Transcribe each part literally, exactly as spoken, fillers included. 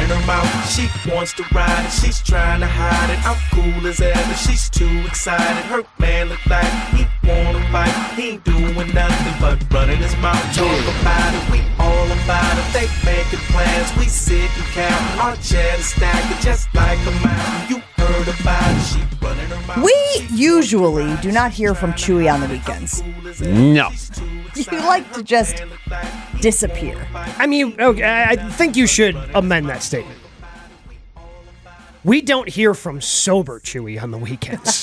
her mouth. She wants to ride it, she's trying to hide it. I'm cool as ever, she's too excited. Her man look like he wanna fight. He ain't doing nothing but running his mouth. Talk about it, we all about it. They making plans, we sit and count. Our cheddar stacking just like a mountain. You heard about it, she running her mouth. We usually do not hear from Chewy on the weekends. No. You like to just disappear. I mean, okay, I think you should amend that statement. We don't hear from sober Chewy on the weekends.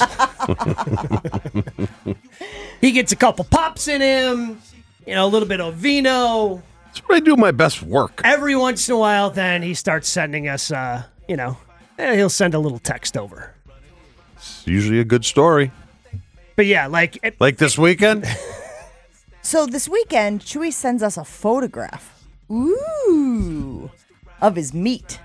He gets a couple pops in him, you know, a little bit of vino. That's where I do my best work. Every once in a while, then he starts sending us, uh, you know, eh, he'll send a little text over. It's usually a good story. But yeah, like... It, like this weekend? So this weekend, Chewy sends us a photograph. Ooh. Of his meat.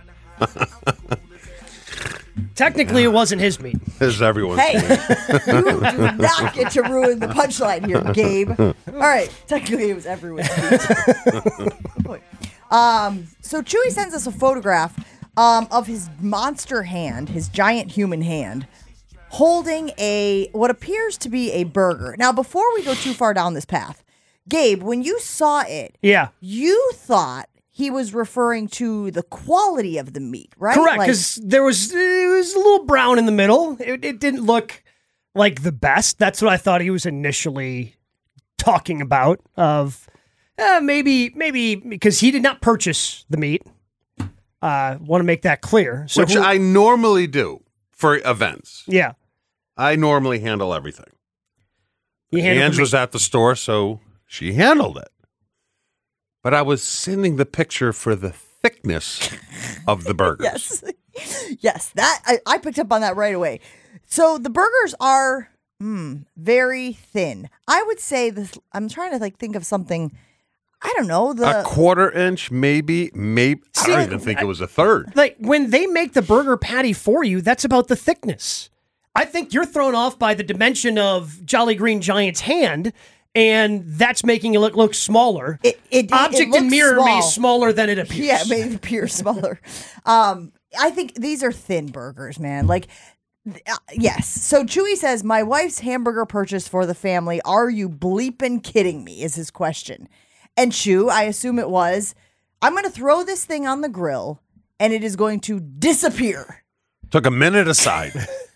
Technically, it wasn't his meat. This is everyone's Hey, meat. you do not get to ruin the punchline here, Gabe. All right, technically it was everyone's meat. um, so Chewy sends us a photograph um, of his monster hand, his giant human hand, holding a what appears to be a burger. Now, before we go too far down this path, Gabe, when you saw it, yeah, you thought he was referring to the quality of the meat, right? Correct, Like- because there was it was a little brown in the middle. It, it didn't look like the best. That's what I thought he was initially talking about. Of uh, maybe maybe because he did not purchase the meat. Uh, want to make that clear. So Which who, I normally do for events. yeah, I normally handle everything. you handled Ange the was meat. at the store, so she handled it. But I was sending the picture for the thickness of the burgers. Yes. Yes, that I, I picked up on that right away. So the burgers are mm, very thin. I would say this. I'm trying to like think of something. I don't know. The A quarter inch, maybe, maybe. I don't See, even think it was a third. Like when they make the burger patty for you, that's about the thickness. I think you're thrown off by the dimension of Jolly Green Giant's hand, and that's making it look, look smaller. It, it, it Object looks in mirror small. me is smaller than it appears. Yeah, it made it appear smaller. Um, I think these are thin burgers, man. Like, th- uh, yes. So Chewy says, my wife's hamburger purchase for the family. Are you bleeping kidding me? Is his question. And Chew, I assume it was, I'm going to throw this thing on the grill, and it is going to disappear. Took a minute aside.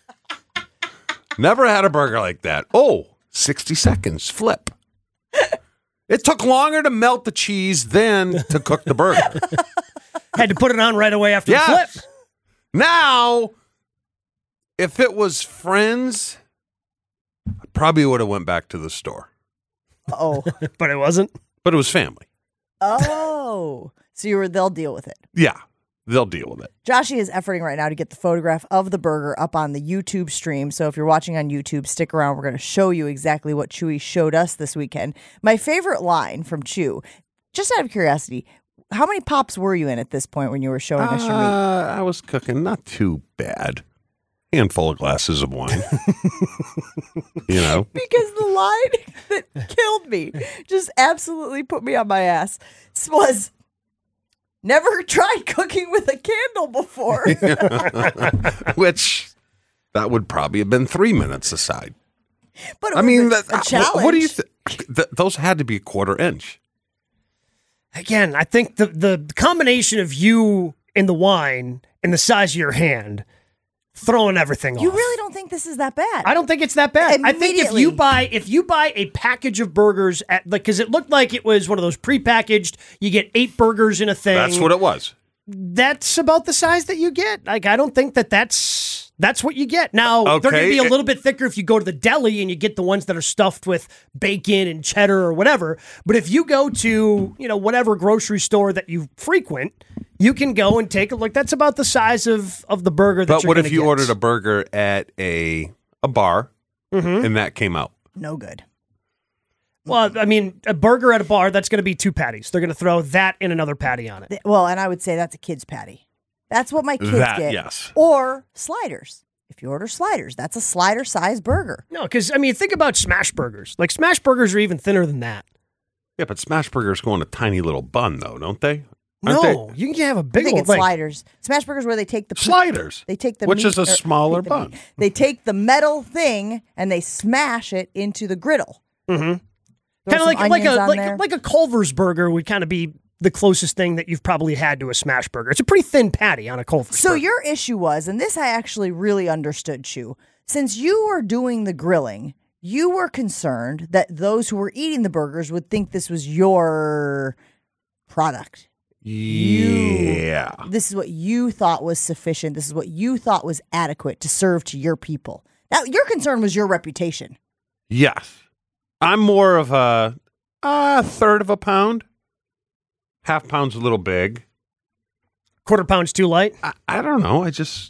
Never had a burger like that. Oh, sixty seconds, flip. It took longer to melt the cheese than to cook the burger. Had to put it on right away after Yes. the flip. Now, if it was friends, I probably would have went back to the store. Oh. But it wasn't. But it was family. Oh. So you were, they'll deal with it. Yeah, they'll deal with it. Joshy is efforting right now to get the photograph of the burger up on the YouTube stream. So if you're watching on YouTube, stick around. We're going to show you exactly what Chewy showed us this weekend. My favorite line from Chew, just out of curiosity, how many pops were you in at this point when you were showing us your meat? Uh, I was cooking not too bad. Handful of glasses of wine. You know? Because the line that killed me, just absolutely put me on my ass, was, never tried cooking with a candle before. Which, that would probably have been three minutes aside. But it I was mean, a, that, a challenge. what do you think? Th- those had to be a quarter inch. Again, I think the, the combination of you and the wine and the size of your hand throwing everything You off. really don't think this is that bad? I don't think it's that bad. I think if you Immediately. buy if you buy a package of burgers at like because it looked like it was one of those prepackaged, you get eight burgers in a thing. That's what it was. That's about the size that you get. Like I don't think that that's that's what you get. Now they're going to Okay. be a little bit thicker if you go to the deli and you get the ones that are stuffed with bacon and cheddar or whatever. But if you go to you know whatever grocery store that you frequent, you can go and take a look. That's about the size of of the burger. That But you're what gonna if you get. ordered a burger at a a bar Mhm. and that came out? No good. Well, I mean, a burger at a bar, that's going to be two patties. They're going to throw that and another patty on it. Th- Well, and I would say that's a kid's patty. That's what my kids That, get. yes. Or sliders. If you order sliders, that's a slider size burger. No, because, I mean, think about smash burgers. Like, smash burgers are even thinner than that. Yeah, but smash burgers go in a tiny little bun, though, don't they? Aren't No, you can have a I big think one. it's Like, sliders. Smash burgers where they take the Sliders. They take the Which meat, is a or- smaller take the bun. meat. They take the metal thing and they smash it into the griddle. Mhm. Throw kind of some like like onions a on like, there. like a Culver's burger would kind of be the closest thing that you've probably had to a smash burger. It's a pretty thin patty on a Culver's So burger. your issue was, and this I actually really understood, Chu, since you were doing the grilling, you were concerned that those who were eating the burgers would think this was your product. Yeah. This is what you thought was sufficient. This is what you thought was adequate to serve to your people. Now, your concern was your reputation. Yes. I'm more of a, a third of a pound. Half pound's a little big. Quarter pound's too light. I, I don't know. I just,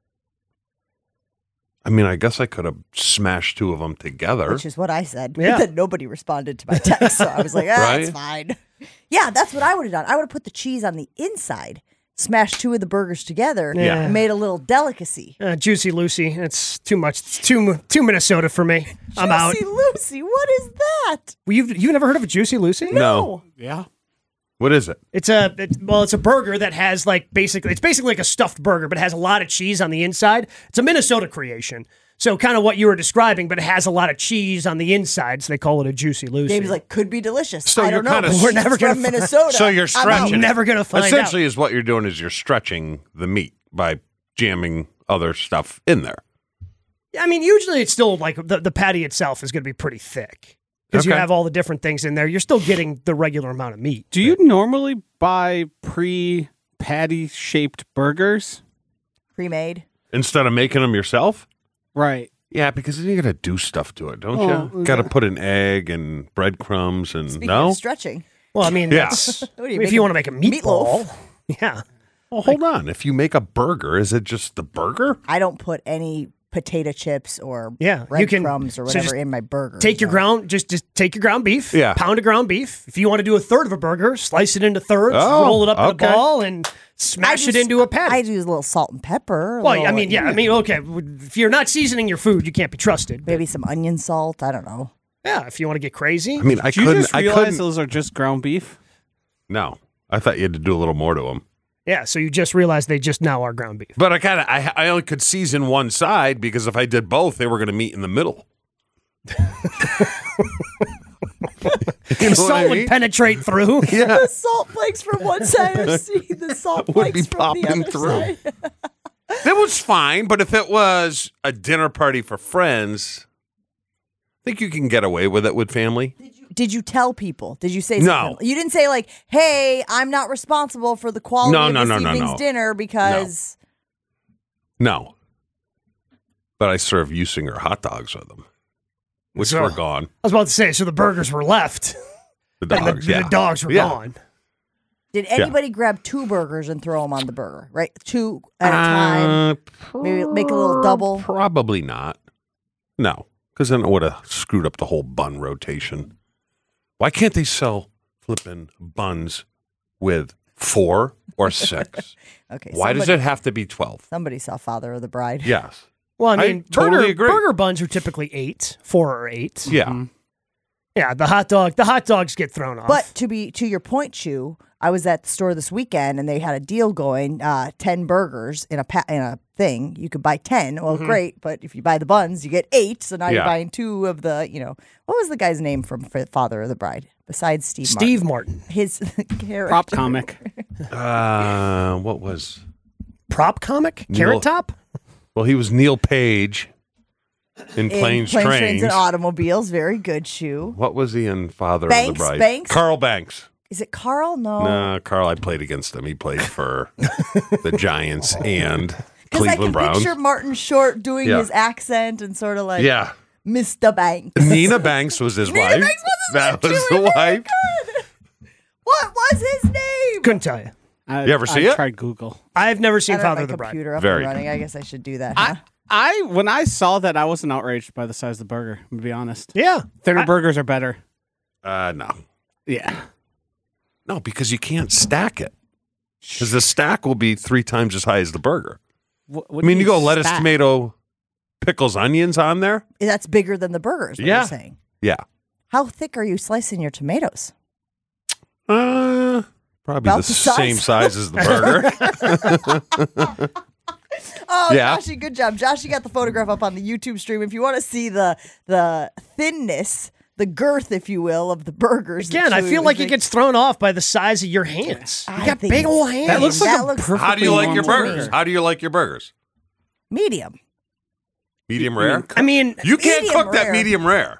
I mean, I guess I could have smashed two of them together. Which is what I said. Yeah. But then nobody responded to my text. So I was like, ah, Right? it's fine. Yeah, that's what I would have done. I would have put the cheese on the inside, smashed two of the burgers together, Yeah. and made a little delicacy. Uh, Juicy Lucy. It's too much. It's too too Minnesota for me. I'm out. Juicy Lucy, what is that? Well, you've you've never heard of a Juicy Lucy? No. Yeah. What is it? It's a it, well, it's a burger that has like basically it's basically like a stuffed burger, but it has a lot of cheese on the inside. It's a Minnesota creation. So kind of what you were describing, but it has a lot of cheese on the inside, so they call it a Juicy Lucy. James like, could be delicious. So I you're don't know. kinda- but We're she's never gonna from fi- Minnesota. So you're I'm out. stretching. I'm never gonna find Essentially, out. is what you're doing is you're stretching the meat by jamming other stuff in there. I mean, usually it's still like the, the patty itself is going to be pretty thick because you Okay. have all the different things in there. You're still getting the regular amount of meat. Do you normally buy pre-patty shaped burgers? Pre-made. Instead of making them yourself? Right. Yeah, because then you got to do stuff to it, don't Oh, you? Got to put an egg and breadcrumbs and Speaking no. of stretching. Well, I mean, Yeah. that's, What do you if make you a want to make a meatball, yeah. Well, hold on. If you make a burger, is it just the burger? I don't put any potato chips or Yeah, you can- breadcrumbs or so whatever just in my burger. Take your So- ground, just just take your ground beef, Yeah. pound of ground beef. If you want to do a third of a burger, slice it into thirds, Oh, roll it up in okay. a ball, and I smash just- it into a patty. I use a little salt and pepper. a well, little, I mean, yeah, I mean, okay. If you're not seasoning your food, you can't be trusted. but maybe some onion salt. I don't know. yeah, if you want to get crazy, I mean, I Did you couldn't. just I realize couldn't. those are just ground beef? No, I thought you had to do a little more to them. yeah. So you just realize they just now are ground beef. But I kind of, I, I only could season one side because if I did both, they were going to meet in the middle. You know what Salt I would mean? penetrate through. Yeah, The salt flakes from one side of sea, the salt Would be flakes from the popping other through. side. that was fine. But if it was a dinner party for friends, I think you can get away with it with family. Did you tell people? Did you say No. something? You didn't say like, "Hey, I'm not responsible for the quality No, of no, this no, no, evening's no. dinner because No, but I serve Usinger hot dogs with them, which So- were gone. I was about to say, so the burgers were left, The and the, dogs, the yeah. dogs were Yeah. gone. did anybody grab two burgers and throw them on the burger? Right, two at a time. Uh, Maybe make a little double. Probably not. No, because then it would have screwed up the whole bun rotation. Why can't they sell flipping buns with four or six? Okay. Why does somebody- it have to be twelve? Somebody saw Father of the Bride. Yes. Well, I I mean, totally burger, agree. burger buns are typically eight, four or eight. Yeah. Yeah, the hot dog, the hot dogs get thrown off. But to be to your point, Chu, I was at the store this weekend and they had a deal going: uh, ten burgers in a pa- in a thing. You could buy ten. Well, great, but if you buy the buns, you get eight. So now you're Yeah. buying two of the. You know, what was the guy's name from F- Father of the Bride besides Steve? Steve Martin? Martin, His character. Prop comic. Uh, what was? prop comic, Neil- Carrot Top. Well, he was Neil Page in In Planes, Planes, Trains. Trains, and Automobiles. Very good, Chu. What was he in Father of Banks, the Bride? Banks? Carl Banks. Is it Carl? No. No, Carl, I played against him. He played for the Giants and Because I Cleveland can Browns. picture Martin Short doing Yeah. his accent and sort of like Yeah. Mister Banks. Nina Banks was his wife. Banks was his that wife, was Julie, the very wife. What was his name? Couldn't tell you. I, You ever see I it? tried Google. I've never I seen don't have Father my of the Bride. computer up Very and running. good. I guess I should do that. Huh? I, I when I saw that, I wasn't outraged by the size of the burger. To be honest, Yeah, thinner I- burgers are better. Uh, no. Yeah. No, because you can't stack it. Because the stack will be three times as high as the burger. What, I mean, you go lettuce, tomato, pickles, onions on there. That's bigger than the burgers. What Yeah. you're saying. Yeah. How thick are you slicing your tomatoes? Uh, Probably About the, the size. same size as the burger. Oh, Yeah. Joshy, good job. Josh, you got the photograph up on the YouTube stream. If you want to see the the thinness, the girth, if you will, of the burgers. Again, that I Chewy feel was like it making- gets thrown off by the size of your hands. You I got think big it's- old hands. That looks like That a looks- perfectly How do you like your normal burgers? burger. How do you like your burgers? medium. Medium rare? I mean, You can't Medium cook that rare. medium rare.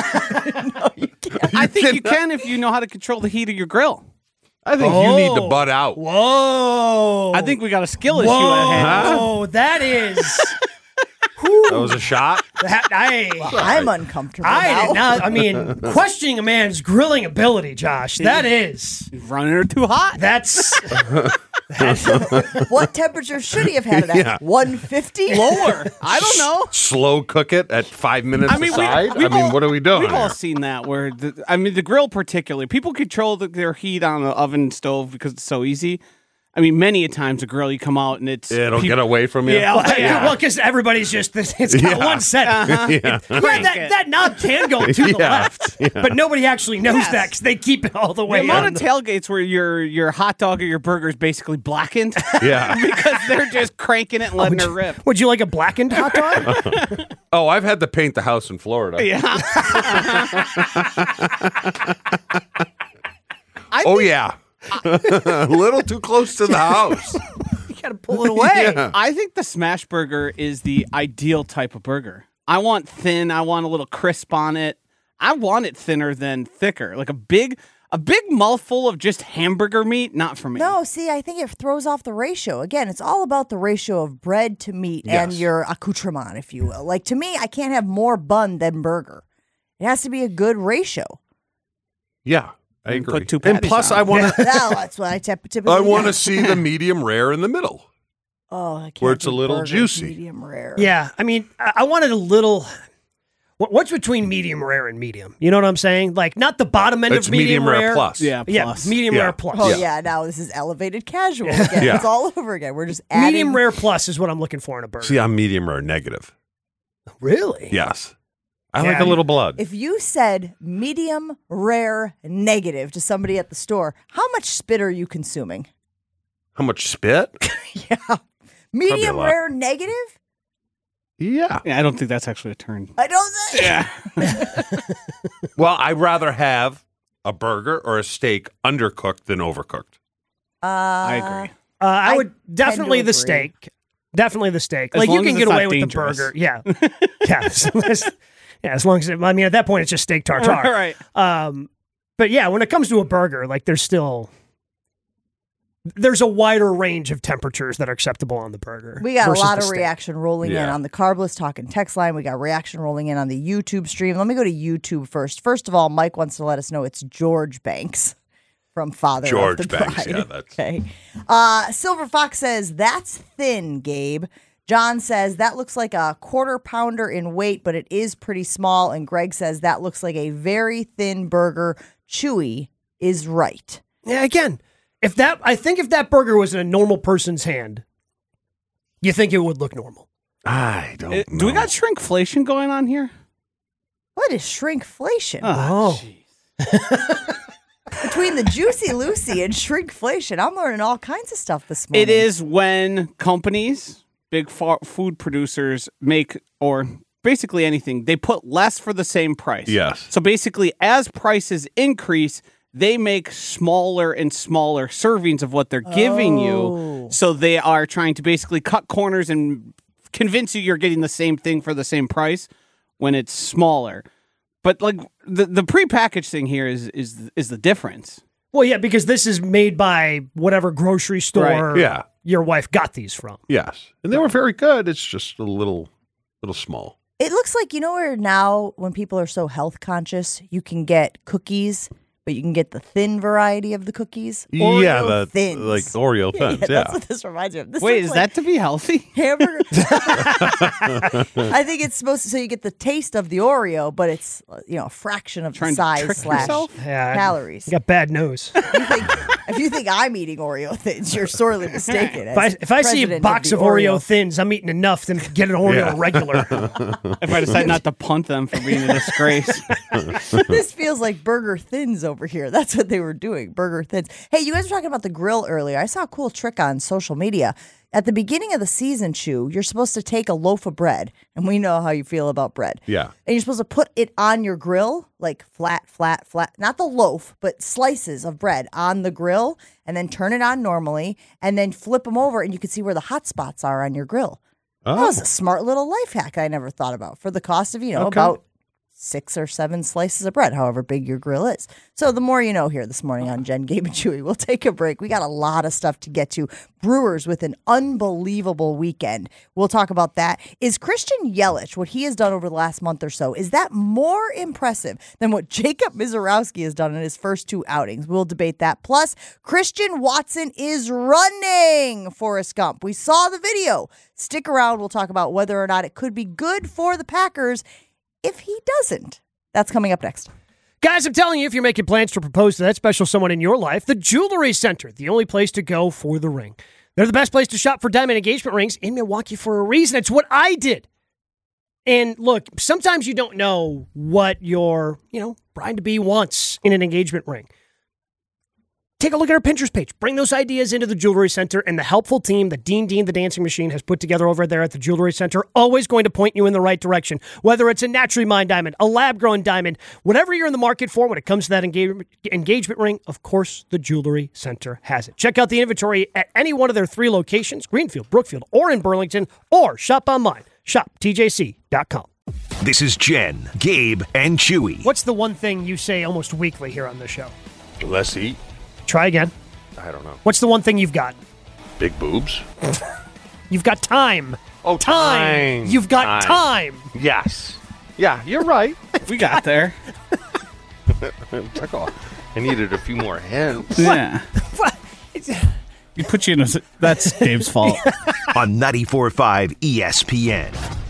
I think you can if you know how to control the heat of your grill. I think you need to Oh. butt out. whoa. I think we got a skill issue at hand. Whoa, that is. That was a shot. That, I, I'm uncomfortable I now. did not. I mean, questioning a man's grilling ability, Josh. That is. Running her too hot. That's. What temperature should he have had it at? Yeah. one fifty? Lower. I don't know. Slow cook it at five minutes I mean, we, aside. we've I mean, all- what are we doing? We've all here? seen that where, the, I mean, the grill particularly, people control the, their heat on the oven stove because it's so easy. I mean, many a times a grill you come out and it's It'll peop- get away from you. Yeah, Well, yeah. well, because everybody's just. It's got Yeah. one setting. Yeah. Yeah, Crank that, it. that knob can go to the Yeah. left, but nobody actually knows Yes. that because they keep it all the The way amount on. of tailgates where your your hot dog or your burger is basically blackened Yeah. because they're just cranking it and letting her rip. Would you like a blackened hot dog? Oh, I've had to paint the house in Florida. Yeah. I Oh, think, yeah. A little too close to the house. You got to pull it away. Yeah. I think the smash burger is the ideal type of burger. I want thin. I want a little crisp on it. I want it thinner than thicker. Like a big, a big mouthful of just hamburger meat. Not for me. No, see, I think it throws off the ratio. Again, it's all about the ratio of bread to meat and Yes. your accoutrement, if you will. Like, to me, I can't have more bun than burger. It has to be a good ratio. Yeah, I And agree. put two and patties plus, on I it. want to. Well, that's what I typ- typically I want do. to see the medium rare in the middle. Oh, I can't where it's do a little burgers juicy. medium rare. Yeah, I mean, I, I wanted a little. what- What's between medium rare and medium? You know what I'm saying? Like, not the bottom end It's of medium, medium rare plus. Yeah, Yeah, plus. medium Yeah. rare plus. Oh Yeah. yeah. now this is elevated casual again. Yeah. It's all over again. We're just adding. Medium rare plus is what I'm looking for in a burger. See, I'm medium rare negative. Really? Yes. I Yeah, like a you- little blood. If you said medium rare negative to somebody at the store, how much spit are you consuming? How much spit? Yeah, medium lot. rare negative. Yeah. Yeah, I don't think that's actually a term. I don't think. Yeah. Well, I'd rather have a burger or a steak undercooked than overcooked. Uh, I agree. Uh, I, I would definitely tend the to agree. steak. Definitely the steak. As like you long can as get it's not away with dangerous. the burger. Yeah. yeah. As, as- yeah. As long as it, I mean, at that point, it's just steak tartare. Right. Um, but yeah, when it comes to a burger, like there's still there's a wider range of temperatures that are acceptable on the burger. We got a versus lot the of steak. reaction rolling in Yeah. on the Carbless Talking text line. We got reaction rolling in on the YouTube stream. Let me go to YouTube first. First of all, Mike wants to let us know it's George Banks from Father George of the Banks, Bride. yeah, that's- Okay. Uh, Silver Fox says, that's thin, Gabe. John says, that looks like a quarter pounder in weight, but it is pretty small. And Greg says, that looks like a very thin burger. Chewy is right. Yeah. Again, if that, I think if that burger was in a normal person's hand, you think it would look normal. I don't Uh, know. do we got shrinkflation going on here? What is shrinkflation? Oh. jeez. Between the Juicy Lucy and shrinkflation, I'm learning all kinds of stuff this morning. It is when companies, big fa- food producers, make or basically anything, they put less for the same price. Yes. So basically, as prices increase, they make smaller and smaller servings of what they're giving Oh. you. So they are trying to basically cut corners and convince you you're getting the same thing for the same price when it's smaller. But like the the prepackaged thing here is is is the difference. Well, yeah, because this is made by whatever grocery store Right. Yeah. your wife got these from. Yes. And they were very good. It's just a little, little small. It looks like, you know, where now when people are so health conscious, you can get cookies, but you can get the thin variety of the cookies. yeah, Oreo the thins. like Oreo thins. Yeah, Yeah. that's what this reminds me of. This Wait, looks is like that to be healthy? hamburger? I think it's supposed to, so you get the taste of the Oreo, but it's, uh, you know, a fraction of Trying the to size trick slash yourself? Yeah, I- calories. You got bad nose. You think If you think I'm eating Oreo Thins, you're sorely mistaken. If I, if I see a president box the of Oreo Thins, I'm eating enough to get an Oreo Yeah. regular. If I decide not to punt them for being a disgrace. This feels like Burger Thins over here. That's what they were doing, Burger Thins. Hey, you guys were talking about the grill earlier. I saw a cool trick on social media. At the beginning of the season, Chew, you're supposed to take a loaf of bread, and we know how you feel about bread. Yeah. And you're supposed to put it on your grill, like flat, flat, flat. Not the loaf, but slices of bread on the grill, and then turn it on normally, and then flip them over, and you can see where the hot spots are on your grill. Oh. That was a smart little life hack I never thought about for the cost of, you know, Okay. about six or seven slices of bread, however big your grill is. So the more you know here this morning on Jen, Gabe, and Chewy. We'll take a break. We got a lot of stuff to get to. Brewers with an unbelievable weekend. We'll talk about that. Is Christian Yelich, what he has done over the last month or so, is that more impressive than what Jacob Mizorowski has done in his first two outings? We'll debate that. Plus, Christian Watson is running Forrest Gump. We saw the video. Stick around. We'll talk about whether or not it could be good for the Packers if he doesn't. That's coming up next. Guys, I'm telling you, if you're making plans to propose to that special someone in your life, the Jewelry Center, the only place to go for the ring. They're the best place to shop for diamond engagement rings in Milwaukee for a reason. It's what I did. And look, sometimes you don't know what your, you know, bride-to-be wants in an engagement ring. Take a look at our Pinterest page. Bring those ideas into the Jewelry Center, and the helpful team that Dean Dean the Dancing Machine has put together over there at the Jewelry Center, always going to point you in the right direction. Whether it's a naturally mined diamond, a lab-grown diamond, whatever you're in the market for when it comes to that engage- engagement ring, of course, the Jewelry Center has it. Check out the inventory at any one of their three locations, Greenfield, Brookfield, or in Burlington, or shop online. Shop T J C dot com. This is Jen, Gabe, and Chewy. What's the one thing you say almost weekly here on the show? Let's eat. Try again. I don't know. What's the one thing you've got? Big boobs. You've got time. Oh, Time. time. You've got time. Yes. Yeah, you're right. We got there. Took off. I needed a few more hints. Yeah. What? You put you in a... That's Dave's fault. On ninety-four point five E S P N.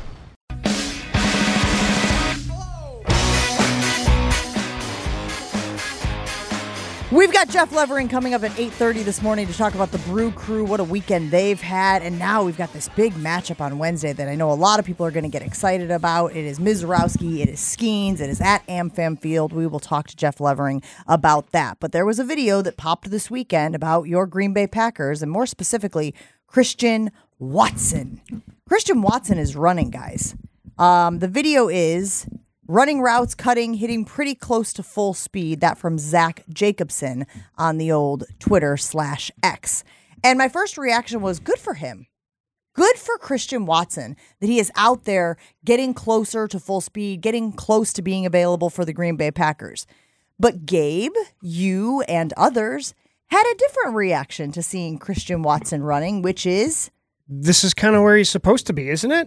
We've got Jeff Levering coming up at eight thirty this morning to talk about the Brew Crew, what a weekend they've had. And now we've got this big matchup on Wednesday that I know a lot of people are going to get excited about. It is Mizorowski, it is Skeens, it is at AmFam Field. We will talk to Jeff Levering about that. But there was a video that popped this weekend about your Green Bay Packers, and more specifically, Christian Watson. Christian Watson is running, guys. Um, the video is... running routes, cutting, hitting pretty close to full speed. That from Zach Jacobson on the old Twitter slash X. And my first reaction was good for him. Good for Christian Watson that he is out there getting closer to full speed, getting close to being available for the Green Bay Packers. But Gabe, you, and others had a different reaction to seeing Christian Watson running, which is... This is kind of where he's supposed to be, isn't it?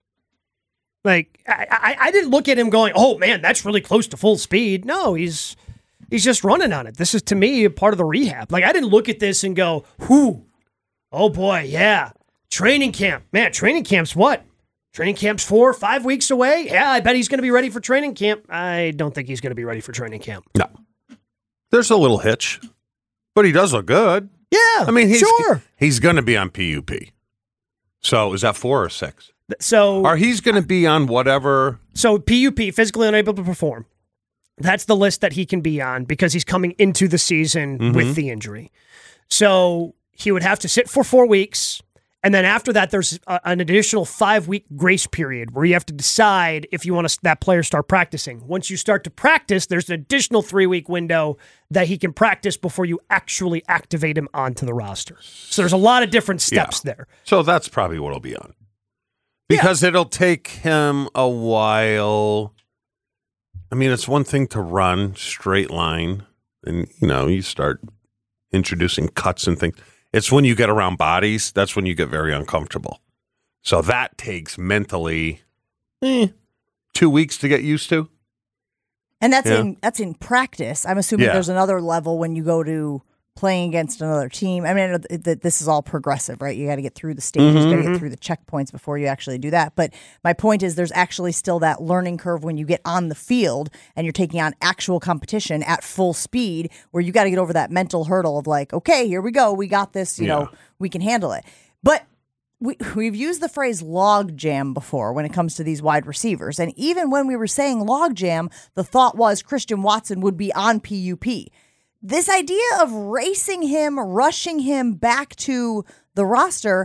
Like, I, I, I didn't look at him going, oh, man, that's really close to full speed. No, he's he's just running on it. This is, to me, a part of the rehab. Like, I didn't look at this and go, whoo, oh, boy, yeah, training camp. Man, training camp's what? Training camp's four, five weeks away? Yeah, I bet he's going to be ready for training camp. I don't think he's going to be ready for training camp. No. There's a little hitch, but he does look good. Yeah, I mean, he's, sure. he's going to be on P U P. So is that four or six? So, Or he's going to be on whatever. So P U P, physically unable to perform. That's the list that he can be on because he's coming into the season Mm-hmm. with the injury. So he would have to sit for four weeks. And then after that, there's a, an additional five-week grace period where you have to decide if you want to, that player start practicing. Once you start to practice, there's an additional three-week window that he can practice before you actually activate him onto the roster. So there's a lot of different steps Yeah. there. So that's probably what he'll be on. Because yeah. it'll take him a while. I mean, it's one thing to run straight line, and, you know, you start introducing cuts and things. It's when you get around bodies, that's when you get very uncomfortable. So that takes mentally eh, two weeks to get used to. And that's Yeah. in that's in practice. I'm assuming Yeah. there's another level when you go to playing against another team. I mean, I know that this is all progressive, right? You got to get through the stages, you got to get through the checkpoints before you actually do that. But my point is there's actually still that learning curve when you get on the field and you're taking on actual competition at full speed where you got to get over that mental hurdle of like, okay, here we go. We got this, you Yeah. know, we can handle it. But we, we've used the phrase log jam before when it comes to these wide receivers. And even when we were saying log jam, the thought was Christian Watson would be on P U P. This idea of racing him, rushing him back to the roster,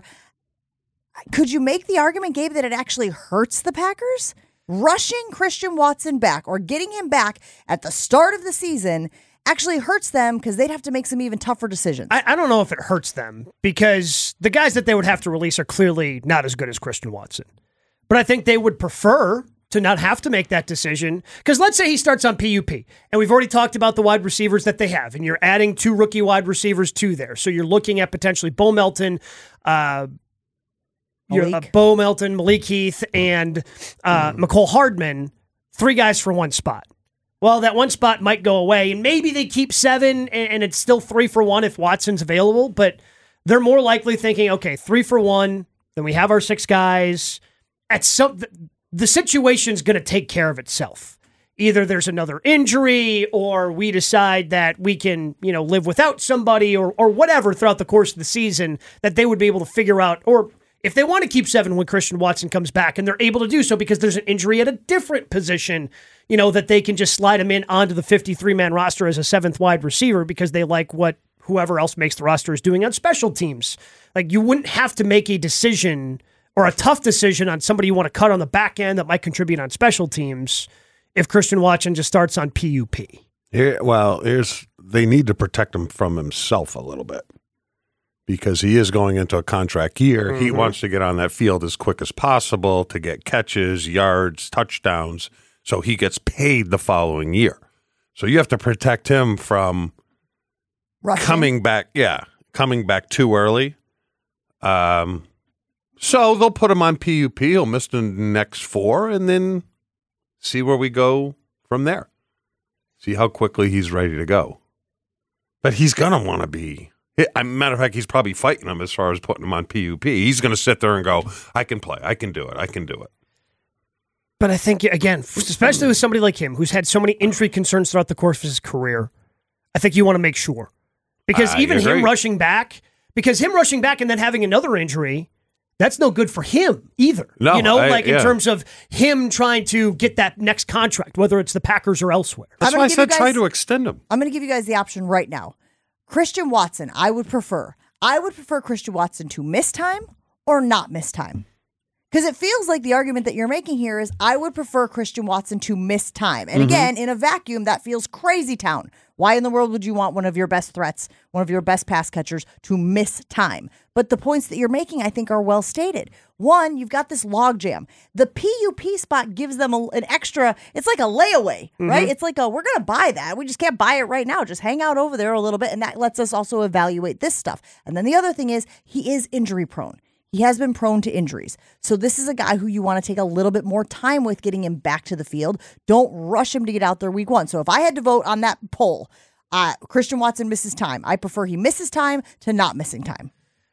could you make the argument, Gabe, that it actually hurts the Packers? Rushing Christian Watson back or getting him back at the start of the season actually hurts them because they'd have to make some even tougher decisions. I, I don't know if it hurts them because the guys that they would have to release are clearly not as good as Christian Watson. But I think they would prefer to not have to make that decision. Because let's say he starts on P U P, and we've already talked about the wide receivers that they have, and you're adding two rookie wide receivers to there. So you're looking at potentially Bo Melton, uh, you're, uh, Malik. Bo Melton, Malik Heath, and uh, McCole Hardman, three guys for one spot. Well, that one spot might go away, and maybe they keep seven, and, and it's still three for one if Watson's available, but they're more likely thinking, okay, three for one, then we have our six guys. At some, the situation's going to take care of itself. Either there's another injury, or we decide that we can, you know, live without somebody, or or whatever throughout the course of the season that they would be able to figure out, or if they want to keep seven when Christian Watson comes back, and they're able to do so because there's an injury at a different position, you know, that they can just slide him in onto the fifty-three man roster as a seventh wide receiver because they like what whoever else makes the roster is doing on special teams. Like, you wouldn't have to make a decision or a tough decision on somebody you want to cut on the back end that might contribute on special teams if Christian Watson just starts on P U P. Here, well, here's they need to protect him from himself a little bit because he is going into a contract year. Mm-hmm. He wants to get on that field as quick as possible to get catches, yards, touchdowns, so he gets paid the following year. So you have to protect him from Rushing. coming back. Yeah, coming back too early. Um. So they'll put him on P U P. He'll miss the next four, and then see where we go from there. See how quickly he's ready to go. But he's going to want to be. As a matter of fact, he's probably fighting him as far as putting him on P U P. He's going to sit there and go, I can play. I can do it. I can do it. But I think, again, especially with somebody like him who's had so many injury concerns throughout the course of his career, I think you want to make sure. Because I even agree. him rushing back, because him rushing back and then having another injury, that's no good for him either. No, you know, I- like in yeah. terms of him trying to get that next contract, whether it's the Packers or elsewhere. That's I'm why I gonna give you said try guys- to extend him. I'm going to give you guys the option right now. Christian Watson, I would prefer. I would prefer Christian Watson to miss time or not miss time. Because it feels like the argument that you're making here is I would prefer Christian Watson to miss time. And again, in a vacuum, that feels crazy town. Why in the world would you want one of your best threats, one of your best pass catchers to miss time? But the points that you're making, I think, are well stated. One, you've got this logjam. The P U P spot gives them a, an extra, it's like a layaway, right? It's like a, we're going to buy that. We just can't buy it right now. Just hang out over there a little bit. And that lets us also evaluate this stuff. And then the other thing is he is injury prone. He has been prone to injuries. So this is a guy who you want to take a little bit more time with getting him back to the field. Don't rush him to get out there week one. So if I had to vote on that poll, uh, Christian Watson misses time. I prefer he misses time to not missing time.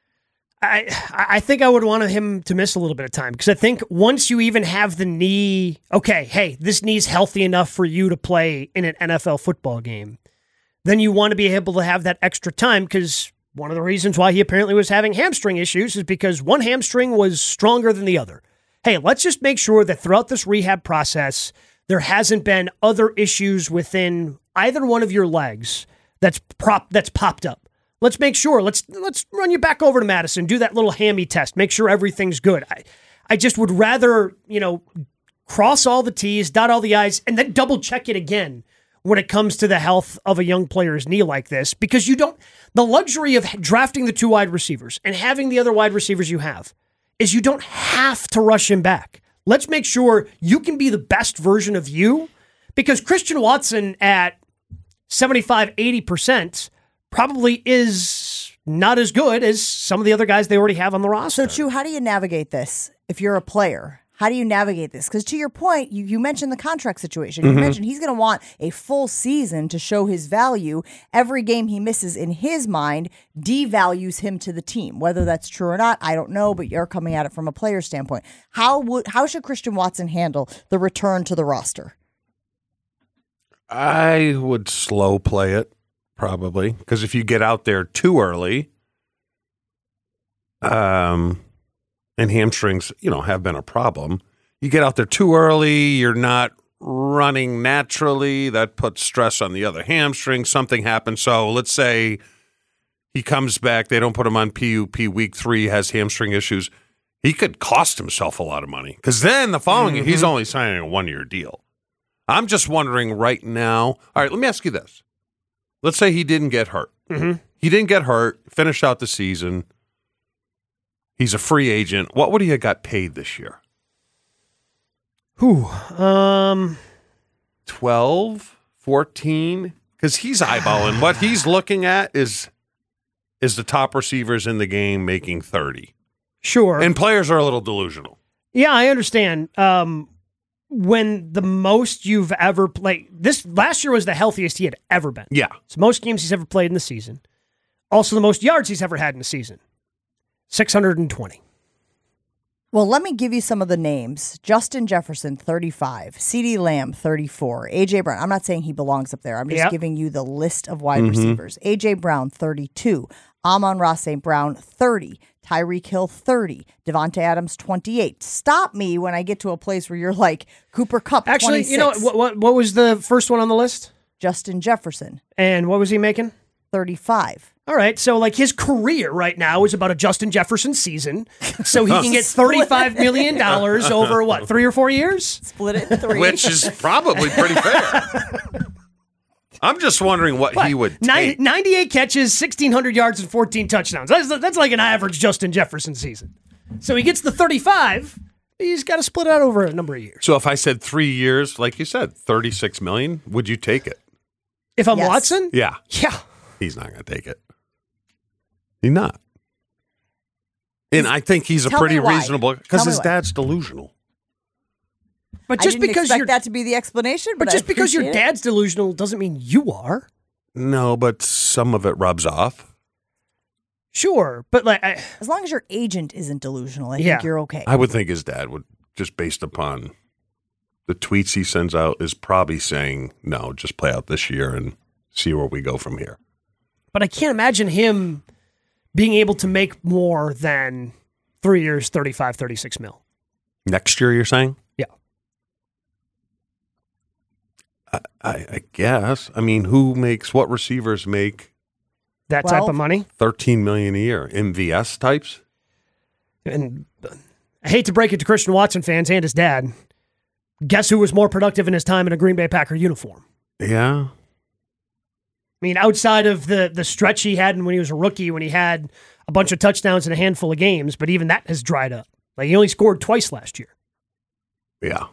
I I think I would want him to miss a little bit of time because I think once you even have the knee, okay, hey, this knee's healthy enough for you to play in an N F L football game, then you want to be able to have that extra time because one of the reasons why he apparently was having hamstring issues is because one hamstring was stronger than the other. Hey, let's just make sure that throughout this rehab process, there hasn't been other issues within either one of your legs that's prop that's popped up. Let's make sure. Let's let's run you back over to Madison, do that little hammy test, make sure everything's good. I, I just would rather, you know, cross all the T's, dot all the I's, and then double check it again when it comes to the health of a young player's knee like this, because you don't, the luxury of drafting the two wide receivers and having the other wide receivers you have is you don't have to rush him back. Let's make sure you can be the best version of you, because Christian Watson at seventy-five, eighty percent probably is not as good as some of the other guys they already have on the roster. So, Chu, how do you navigate this if you're a player? How do you navigate this? Because to your point, you, you mentioned the contract situation. You Mm-hmm. mentioned he's going to want a full season to show his value. Every game he misses in his mind devalues him to the team. Whether that's true or not, I don't know, but you're coming at it from a player standpoint. How would how should Christian Watson handle the return to the roster? I would slow play it, probably, because if you get out there too early, um, and hamstrings, you know, have been a problem. You get out there too early, you're not running naturally. That puts stress on the other hamstring. Something happens. So let's say he comes back, they don't put him on P U P week three, has hamstring issues. He could cost himself a lot of money because then the following year, he's only signing a one-year deal. I'm just wondering right now. All right, let me ask you this. Let's say he didn't get hurt. Mm-hmm. He didn't get hurt, finished out the season. He's a free agent. What would he have got paid this year? Whew. Um, twelve, fourteen? Because he's eyeballing. What he's looking at is, is the top receivers in the game making thirty. sure. And players are a little delusional. Yeah, I understand. Um, when the most you've ever played, this last year was the healthiest he had ever been. Yeah. It's the most games he's ever played in the season. Also, the most yards he's ever had in a season, six hundred twenty. Well, let me give you some of the names. Justin Jefferson, thirty-five. CeeDee Lamb, thirty-four. A J. Brown. I'm not saying he belongs up there. I'm just Yep. giving you the list of wide Mhm. receivers. A J. Brown, thirty-two. Amon-Ra Saint Brown, thirty. Tyreek Hill, thirty. Devontae Adams, twenty-eight. Stop me when I get to a place where you're like, Cooper Kupp, Actually, twenty-six. you know what, what? What was the first one on the list? Justin Jefferson, And what was he making? thirty-five. All right, so like his career right now is about a Justin Jefferson season, so he can get thirty-five million dollars over what, three or four years? Split it in three. Which is probably pretty fair. I'm just wondering what, he would Nine- take. ninety-eight catches, sixteen hundred yards, and fourteen touchdowns. That's, that's like an average Justin Jefferson season. So he gets the thirty-five. He's got to split out over a number of years. So if I said three years, like you said, thirty-six million, would you take it? If I'm Yes. Watson, Yeah. yeah. He's not going to take it. He's not. And I think he's a Tell pretty me why. reasonable, because Tell me his why. dad's delusional. But I just didn't because expect you're that to be the explanation, but, but I just because your appreciate it. dad's delusional doesn't mean you are. No, but some of it rubs off. Sure, but like I, As long as your agent isn't delusional, I Yeah. think you're okay. I would think his dad would, just based upon the tweets he sends out, is probably saying, no, just play out this year and see where we go from here. but I can't imagine him being able to make more than three years, thirty-five, thirty-six mil. Next year, you're saying? Yeah. I, I, I guess. I mean, who makes, what receivers make That type Twelve? of money. thirteen million dollars a year? M V S types? And uh, I hate to break it to Christian Watson fans and his dad. Guess who was more productive in his time in a Green Bay Packer uniform? Yeah. I mean, outside of the the stretch he had when he was a rookie, when he had a bunch of touchdowns in a handful of games, but even that has dried up. Like he only scored twice last year. Yeah.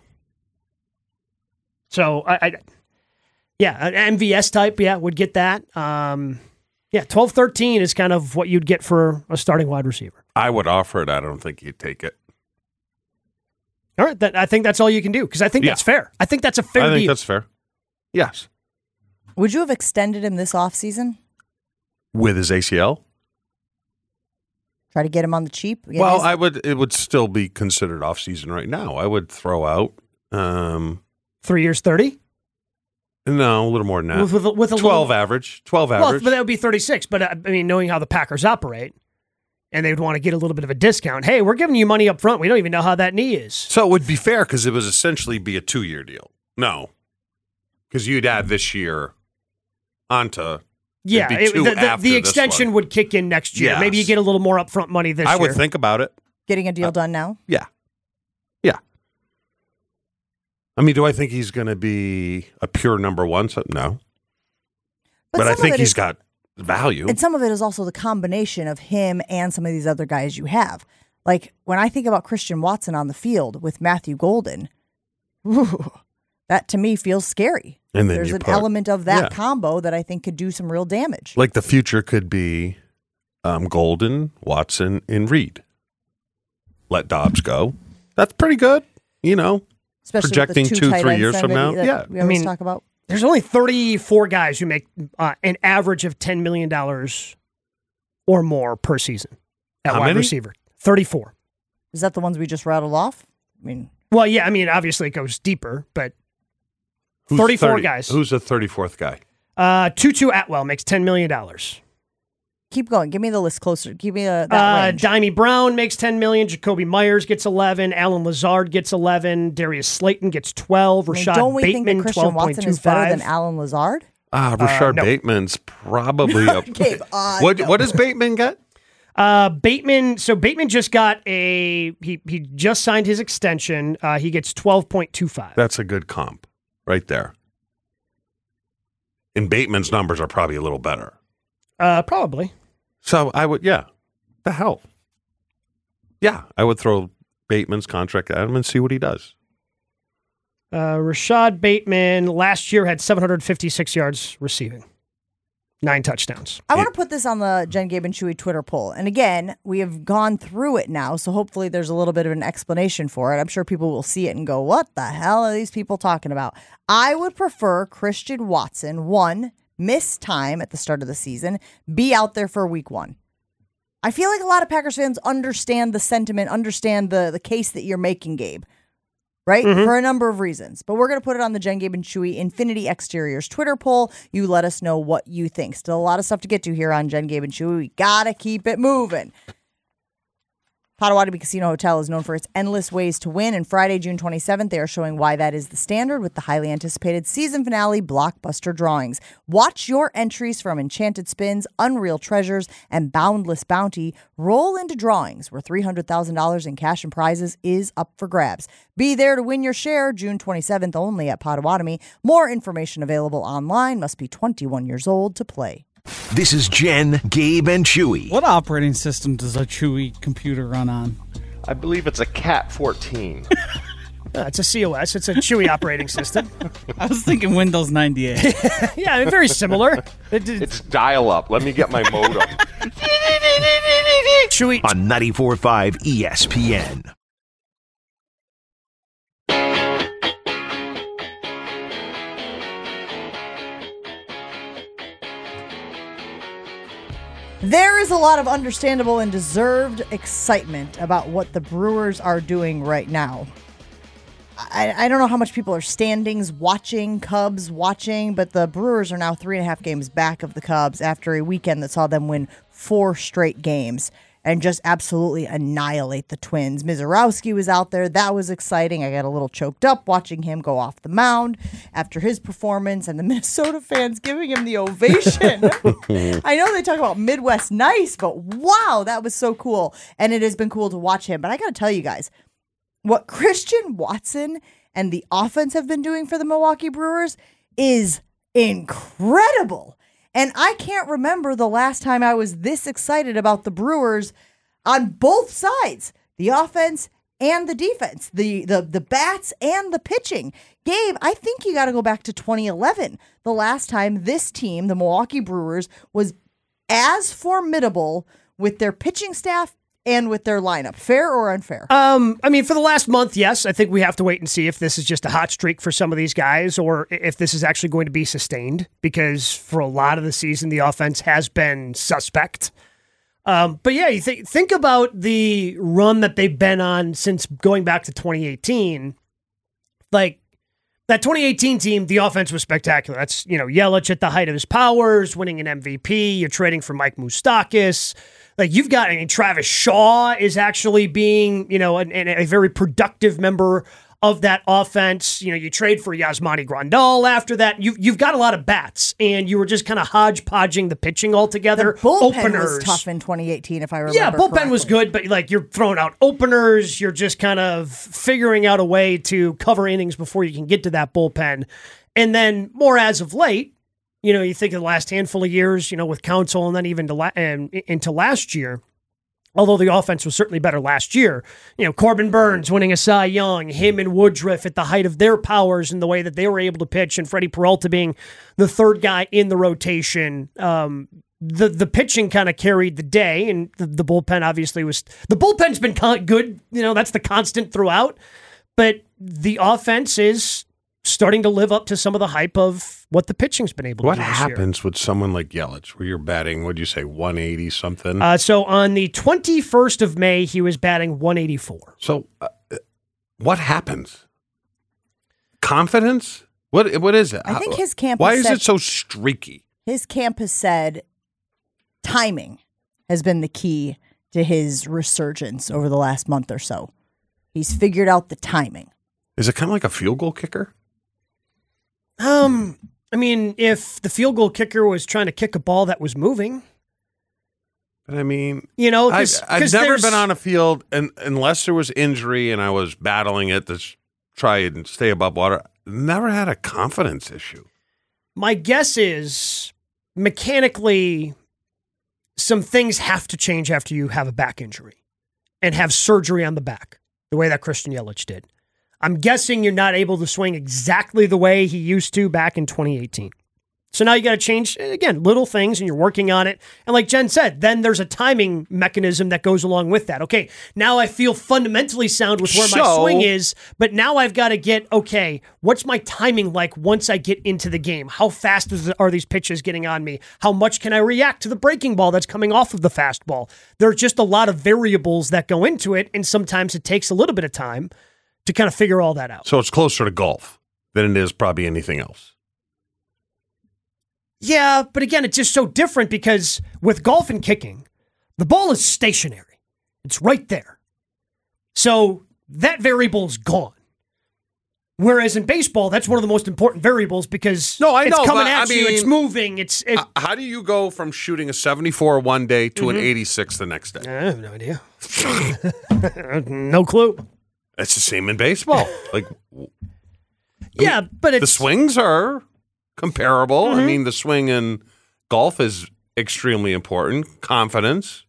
So I, I yeah, an M V S type, yeah, would get that. Um, yeah, twelve, thirteen is kind of what you'd get for a starting wide receiver. I would offer it. I don't think you'd take it. All right, that, I think that's all you can do because I think Yeah. that's fair. I think that's a fair I think deal. that's fair. Yes. Would you have extended him this offseason? With his A C L? Try to get him on the cheap? Get Well, his- I would. It would still be considered off season right now. I would throw out. Um, Three years, thirty no, a little more than that. with, with, with a Twelve little, average. Twelve Well, average. but that would be thirty-six. But uh, I mean, knowing how the Packers operate, and they would want to get a little bit of a discount. Hey, we're giving you money up front. We don't even know how that knee is. so it would be fair because it would essentially be a two-year deal. No, because you'd add this year onto. Yeah, be it- two the, the, after the this extension one. would kick in next year. Yes. Maybe you get a little more upfront money this I year. would think about it. getting a deal done now? Yeah. Yeah. I mean, do I think he's going to be a pure number one? So, no. But, I some of think it he's is- got value. And some of it is also the combination of him and some of these other guys you have. Like when I think about Christian Watson on the field with Matthew Golden, ooh, that to me feels scary. And then There's you an put- element of that yeah. combo that I think could do some real damage. Like the future could be um, Golden, Watson, and Reed. Let Dobbs go. That's pretty good. you know, Especially projecting with the two, tight three ends years from now. that Yeah. we always mean, talk about. There's only thirty-four guys who make uh, an average of ten million dollars or more per season at How wide many? receiver. thirty-four. Is that the ones we just rattled off? I mean, Well, yeah, I mean, obviously it goes deeper, but Who's thirty-four thirty guys. Who's the thirty-fourth guy? uh, Tutu Atwell makes ten million dollars. keep going. Give me the list closer. Give me a, that Uh, range. Dimey Brown makes ten million dollars. Jacoby Myers gets eleven. Alan Lazard gets eleven. Darius Slayton gets twelve. I mean, Rashad don't we think that Bateman, Christian twelve point Watson two is better than five. Alan Lazard? Ah, Rashard no. Bateman's probably up. Gabe, uh, What no. what does Bateman get? Uh, Bateman. So Bateman just got a. He he just signed his extension. Uh, he gets twelve point two five. That's a good comp right there. And Bateman's numbers are probably a little better. Uh, probably. So I would, yeah. The hell. Yeah, I would throw Bateman's contract at him and see what he does. Uh, Rashad Bateman last year had seven hundred fifty-six yards receiving, nine touchdowns. I want to put this on the Jen, Gabe, and Chewy Twitter poll. And again, we have gone through it now, so hopefully there's a little bit of an explanation for it. I'm sure people will see it and go, what the hell are these people talking about? I would prefer Christian Watson, one, miss time at the start of the season, be out there for week one. I feel like a lot of Packers fans understand the sentiment, understand the, the case that you're making, Gabe. Right? Mm-hmm. For a number of reasons. But we're going to put it on the Jen, Gabe, and Chewy Infinity Exteriors Twitter poll. You let us know what you think. Still a lot of stuff to get to here on Jen, Gabe, and Chewy. We got to keep it moving. Potawatomi Casino Hotel is known for its endless ways to win, and Friday, June twenty-seventh, they are showing why that is the standard with the highly anticipated season finale blockbuster drawings. Watch your entries from Enchanted Spins, Unreal Treasures, and Boundless Bounty roll into drawings where three hundred thousand dollars in cash and prizes is up for grabs. Be there to win your share, June twenty-seventh, only at Potawatomi. More information available online. Must be twenty-one years old to play. This is Jen, Gabe, and Chewy. What operating system does a Chewy computer run on? I believe it's a Cat fourteen. Uh, it's a C O S. It's a Chewy operating system. I was thinking Windows ninety-eight. Yeah, I mean, very similar. It, it, It's dial-up. Let me get my modem. Chewy. On ninety-four point five E S P N. There is a lot of understandable and deserved excitement about what the Brewers are doing right now. I, I don't know how much people are standings watching, Cubs watching, but the Brewers are now three and a half games back of the Cubs after a weekend that saw them win four straight games and just absolutely annihilate the Twins. Mizorowski was out there. That was exciting. I got a little choked up watching him go off the mound after his performance and the Minnesota fans giving him the ovation. I know they talk about Midwest nice, but wow, that was so cool. And it has been cool to watch him. But I got to tell you guys, what Christian Watson and the offense have been doing for the Milwaukee Brewers is incredible. And I can't remember the last time I was this excited about the Brewers on both sides, the offense and the defense, the the the bats and the pitching. Gabe, I think you got to go back to twenty eleven, the last time this team, the Milwaukee Brewers, was as formidable with their pitching staff and with their lineup. Fair or unfair? Um, I mean, for the last month, yes. I think we have to wait and see if this is just a hot streak for some of these guys or if this is actually going to be sustained because for a lot of the season, the offense has been suspect. Um, but yeah, you think think about the run that they've been on since going back to twenty eighteen. Like, that twenty eighteen team, the offense was spectacular. That's, you know, Yelich at the height of his powers, winning an M V P. You're trading for Mike Moustakas. Like, you've got, I mean, Travis Shaw is actually being, you know, an, an, a very productive member of that offense. You know, you trade for Yasmani Grandal after that. You've, you've got a lot of bats, and you were just kind of hodgepodging the pitching altogether. The bullpen openers. was tough in twenty eighteen, if I remember Yeah, bullpen correctly. was good, but like you're throwing out openers, you're just kind of figuring out a way to cover innings before you can get to that bullpen. And then more as of late, you know, you think of the last handful of years, you know, with Counsell and then even to la- and into last year, although the offense was certainly better last year, you know, Corbin Burns winning a Cy Young, him and Woodruff at the height of their powers and the way that they were able to pitch, and Freddie Peralta being the third guy in the rotation. Um, the the pitching kind of carried the day, and the, the bullpen obviously was... The bullpen's been con- good, you know, that's the constant throughout. But the offense is starting to live up to some of the hype of what the pitching's been able What to do this happens with someone like Yelich, where you're batting, what'd you say, one eighty something? year. Uh, so on the twenty-first of May, he was batting one eighty-four. so uh, what happens? Confidence? What What is it? I think his camp Why has is said- it so streaky? His camp has said timing has been the key to his resurgence over the last month or so. He's figured out the timing. Is it kind of like a field goal kicker? Um, I mean, if the field goal kicker was trying to kick a ball that was moving, But I mean, you know, I, 'cause- I've 'cause never there's- been on a field, and unless there was injury and I was battling it to s- try and stay above water, never had a confidence issue. My guess is mechanically, some things have to change after you have a back injury and have surgery on the back, the way that Christian Yelich did. I'm guessing you're not able to swing exactly the way he used to back in twenty eighteen. So now you got to change, again, little things, and you're working on it. And like Jen said, then there's a timing mechanism that goes along with that. Okay, now I feel fundamentally sound with where my So- swing is, but now I've got to get, okay, what's my timing like once I get into the game? How fast is, are these pitches getting on me? How much can I react to the breaking ball that's coming off of the fastball? There are just a lot of variables that go into it, and sometimes it takes a little bit of time to kind of figure all that out. So it's closer to golf than it is probably anything else. Yeah, but again, it's just so different because with golf and kicking, the ball is stationary. It's right there. So that variable is gone. Whereas in baseball, that's one of the most important variables because No, I it's know, coming but at I you, it's mean- moving, it's... It, Uh, How do you go from shooting a seventy-four one day to Mm-hmm. an eighty-six the next day? I have no idea. No clue. It's the same in baseball. Like Yeah, but it's... the swings are comparable. Mm-hmm. I mean, the swing in golf is extremely important. Confidence.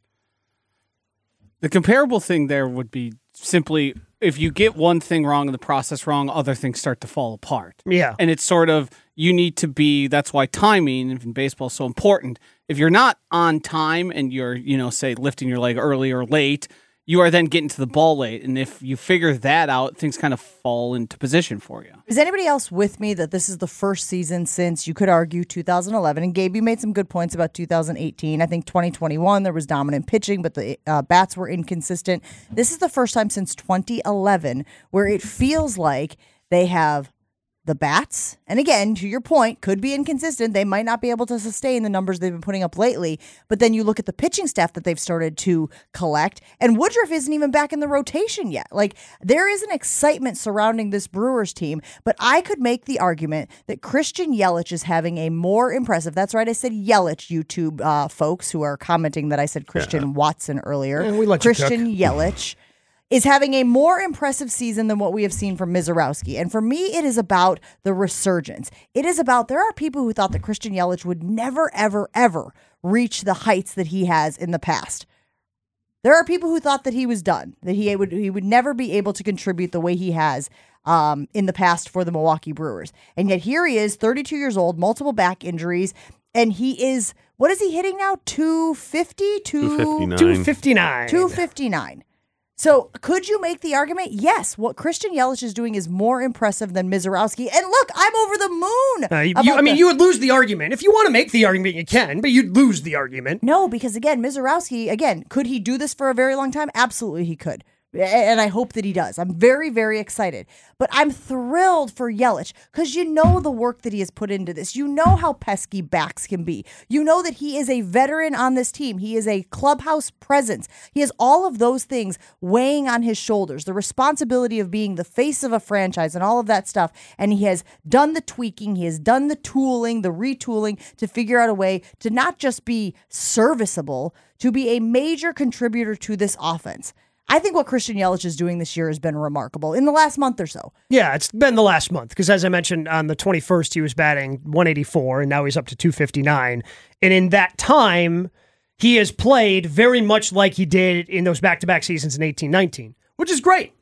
The comparable thing there would be simply if you get one thing wrong in the process wrong, other things start to fall apart. Yeah. And it's sort of, you need to be, that's why timing in baseball is so important. If you're not on time and you're, you know, say lifting your leg early or late, you are then getting to the ball late. And if you figure that out, things kind of fall into position for you. Is anybody else with me that this is the first season since, you could argue, two thousand eleven? And Gabe, you made some good points about two thousand eighteen. I think twenty twenty-one, there was dominant pitching, but the uh, bats were inconsistent. This is the first time since twenty eleven where it feels like they have the bats, and again, to your point, could be inconsistent. They might not be able to sustain the numbers they've been putting up lately. But then you look at the pitching staff that they've started to collect, and Woodruff isn't even back in the rotation yet. Like, there is an excitement surrounding this Brewers team, but I could make the argument that Christian Yelich is having a more impressive, that's right, I said Yelich, YouTube uh, folks who are commenting that I said Christian Watson earlier. Eh, we let you Christian Yelich is having a more impressive season than what we have seen from Mizorowski. And for me, it is about the resurgence. It is about, there are people who thought that Christian Yelich would never, ever, ever reach the heights that he has in the past. There are people who thought that he was done, that he would he would never be able to contribute the way he has um, in the past for the Milwaukee Brewers. And yet here he is, thirty-two years old, multiple back injuries, and he is, what is he hitting now? two fifty? two fifty-nine. two fifty-nine. two fifty-nine. So could you make the argument? Yes, what Christian Yelich is doing is more impressive than Mizorowski. And look, I'm over the moon. Uh, you, about you- I mean, the- you would lose the argument. If you want to make the argument, you can, but you'd lose the argument. No, because again, Mizorowski, again, could he do this for a very long time? Absolutely he could. A- And I hope that he does. I'm very, very excited. But I'm thrilled for Yelich because you know the work that he has put into this. You know how pesky backs can be. You know that he is a veteran on this team. He is a clubhouse presence. He has all of those things weighing on his shoulders, the responsibility of being the face of a franchise and all of that stuff. And he has done the tweaking. He has done the tooling, the retooling to figure out a way to not just be serviceable, to be a major contributor to this offense. I think what Christian Yelich is doing this year has been remarkable in the last month or so. Yeah, it's been the last month because, as I mentioned, on the twenty-first, he was batting one eighty-four, and now he's up to two fifty-nine. And in that time, he has played very much like he did in those back-to-back seasons in eighteen nineteen, which is great.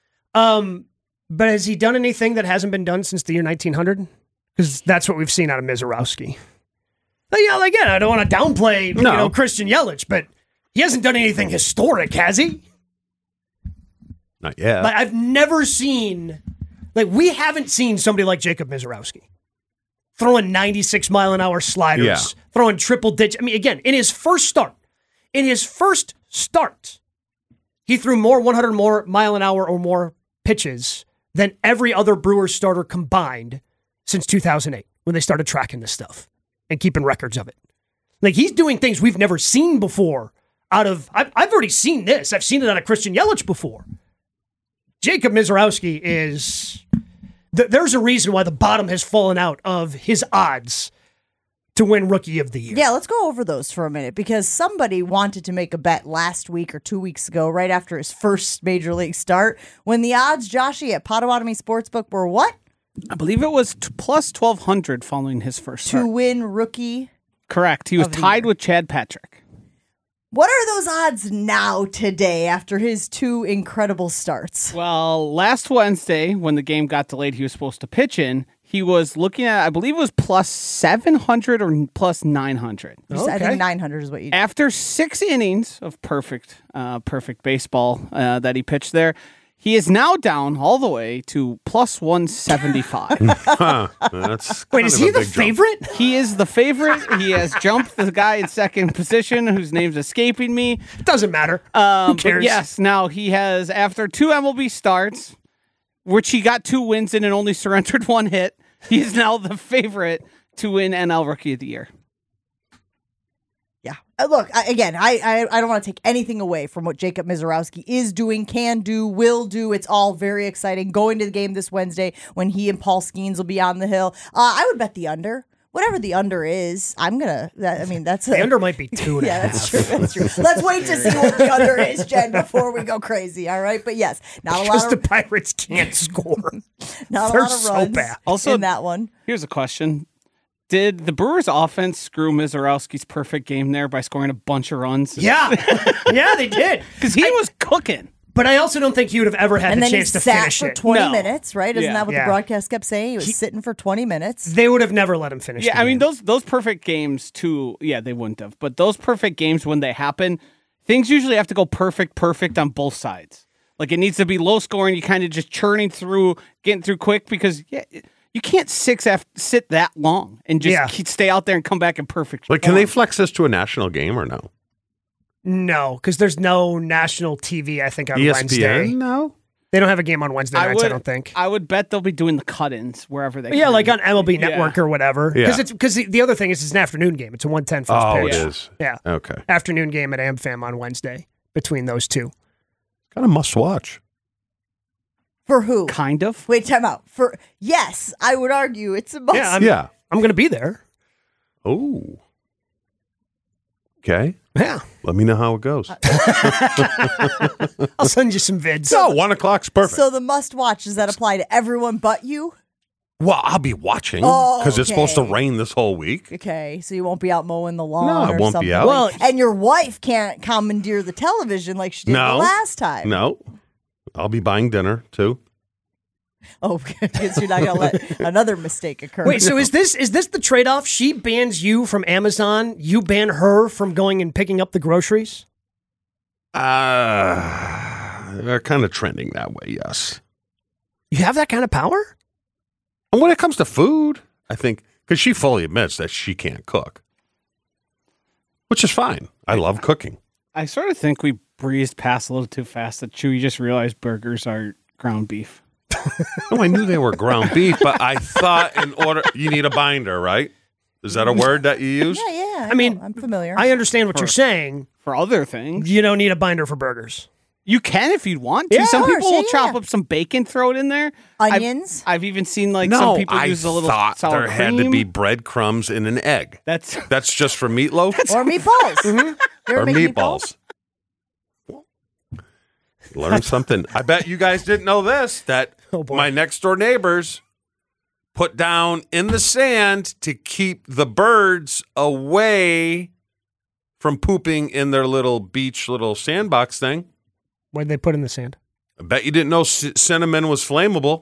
Um, but has he done anything that hasn't been done since the year nineteen hundred? Because that's what we've seen out of Mizorowski. But yeah, again, I don't want to downplay No. you know, Christian Yelich, but he hasn't done anything historic, has he? Not yet. Like, I've never seen Like, we haven't seen somebody like Jacob Mizorowski throwing ninety-six mile an hour sliders, Yeah. throwing triple digit. I mean, again, in his first start, in his first start, he threw more one hundred more mile an hour or more pitches than every other Brewers starter combined since two thousand eight when they started tracking this stuff and keeping records of it. Like, he's doing things we've never seen before out of, I've, I've already seen this. I've seen it out of Christian Yelich before. Jacob Mizorowski is, th- there's a reason why the bottom has fallen out of his odds to win Rookie of the Year. Yeah, let's go over those for a minute because somebody wanted to make a bet last week or two weeks ago, right after his first major league start, when the odds, Joshy, at Potawatomi Sportsbook were what? I believe it was t- plus twelve hundred following his first To start. win Rookie. Correct. He was of the tied year. with Chad Patrick. What are those odds now today after his two incredible starts? Well, last Wednesday, when the game got delayed, he was supposed to pitch in. He was looking at, I believe it was plus seven hundred or plus nine hundred. You said- I Okay. think nine hundred is what you After six innings of perfect, uh, perfect baseball uh, that he pitched there, he is now down all the way to plus one seventy-five. Huh. That's Wait, kind is of he a the big jump. favorite? He is the favorite. He has jumped the guy in second position, whose name's escaping me. It doesn't matter. Um, Who cares? But yes, now he has, after two M L B starts, which he got two wins in and only surrendered one hit, he is now the favorite to win N L Rookie of the Year. Yeah. Uh, look, I, again, I, I I don't want to take anything away from what Jacob Mizorowski is doing, can do, will do. It's all very exciting. Going to the game this Wednesday when he and Paul Skeens will be on the hill. Uh, I would bet the under. Whatever the under is, I'm going to, I mean, that's a, The under might be two and a Yeah, half. that's true. That's true. Let's wait to see what the under is, Jen, before we go crazy. All right. But yes, not a Because lot the of, Pirates can't score. not a they're lot of so runs bad. Also- in that one. Here's a question. Did the Brewers offense screw Mizorowski's perfect game there by scoring a bunch of runs? Yeah. Yeah, they did. Because he was cooking. But I also don't think he would have ever had And the then he chance to sat finish for it. twenty No. minutes, right? Isn't Yeah. that what Yeah. the broadcast kept saying? He was sitting for twenty minutes. They would have never let him finish. Yeah, the I mean, game. those those perfect games, too, yeah, they wouldn't have. But those perfect games, when they happen, things usually have to go perfect, perfect on both sides. Like, it needs to be low scoring. You kind of just churning through, getting through quick because, yeah, you can't six af- sit that long and just Yeah. keep, stay out there and come back in perfect Like, can they form. flex this to a national game or no? No, because there's no national T V, I think, on E S P N? Wednesday. No. They don't have a game on Wednesday nights, I, don't think. I would bet they'll be doing the cut-ins wherever they yeah, can. like on M L B Yeah. Network or whatever. Because Yeah. it's because the, the other thing is it's an afternoon game. It's a one ten first Oh, pitch. it is. Yeah. Okay. Afternoon game at AmFam on Wednesday between those two. Kind of must watch. For who? Kind of. Wait, time out. For yes, I would argue it's a must. Yeah, I'm, Yeah. I'm going to be there. Oh. Okay. Yeah. Let me know how it goes. I'll send you some vids. So one o'clock's perfect. So the must watch, does that apply to everyone but you? well, I'll be watching Oh, because it's supposed to okay. rain this whole week. Okay, so you won't be out mowing the lawn. No, I or won't be something. out. Well- and your wife can't commandeer the television like she did No. the last time. No. I'll be buying dinner too. Oh, because you're not going to let another mistake occur. Wait, so is this is this the trade off? She bans you from Amazon. You ban her from going and picking up the groceries. Uh, they're kind of trending that way, yes. You have that kind of power? And when it comes to food, I think, because she fully admits that she can't cook, which is fine. I love cooking. I sort of think we breezed past a little too fast that Chewy just realized burgers are ground beef. No, I knew they were ground beef, but I thought in order, you need a binder, right? Is that a word that you use? Yeah, yeah. I, I mean, know. I'm familiar. I understand what you're saying. For other things, You don't need a binder for burgers. you can if you want to. Yeah, some of people course, will yeah, chop yeah. up some bacon, throw it in there. I've- Onions. I've, even seen like No, some people I use a little thought sour there had to cream. be breadcrumbs in an egg. That's That's just for meatloaf or meatballs. You ever or make meatballs. Learn something. I bet you guys didn't know this, that Oh, boy. my next door neighbors put down in the sand to keep the birds away from pooping in their little beach, little sandbox thing. What did they put in the sand? I bet you didn't know c- cinnamon was flammable.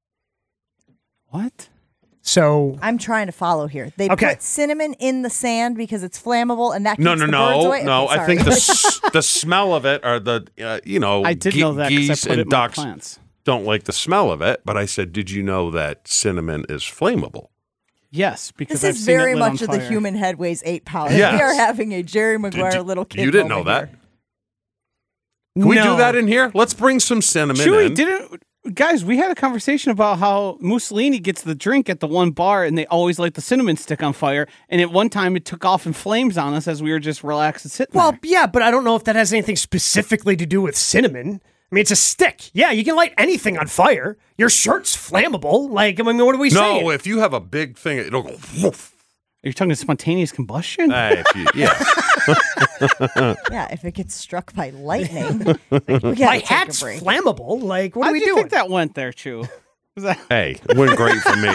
what? So I'm trying to follow here. They Okay. put cinnamon in the sand because it's flammable, and that keeps No, no, the birds no, away? no. Okay, I think sorry. the s- the smell of it, or the uh, you know, I did ge- know that because geese I put it and in my ducks. plants. don't like the smell of it, but I said, did you know that cinnamon is flammable? Yes, because This I've is seen it very lit much on of the fire. human head weighs eight pounds. Yes. We are having a Jerry Did Maguire you- little kid You didn't know moment that. here. Can we do No. that in here? Let's bring some cinnamon Chewy in. didn't. Guys, we had a conversation about how Mussolini gets the drink at the one bar, and they always light the cinnamon stick on fire. And at one time, it took off in flames on us as we were just relaxed and sitting Well, there. yeah, but I don't know if that has anything specifically to do with cinnamon. I mean, it's a stick. Yeah, you can light anything on fire. Your shirt's flammable. Like, I mean, what are we saying? No, if you have a big thing, it'll go woof. Are you talking spontaneous combustion? Hey, if you, yeah. Yeah, if it gets struck by lightning, we gotta My take hat's a break. flammable. Like, what How are we do you doing? think that went there, Chew? Was that- Hey, it went great for me.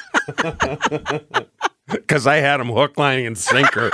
Because I had him hook, line, and sinker.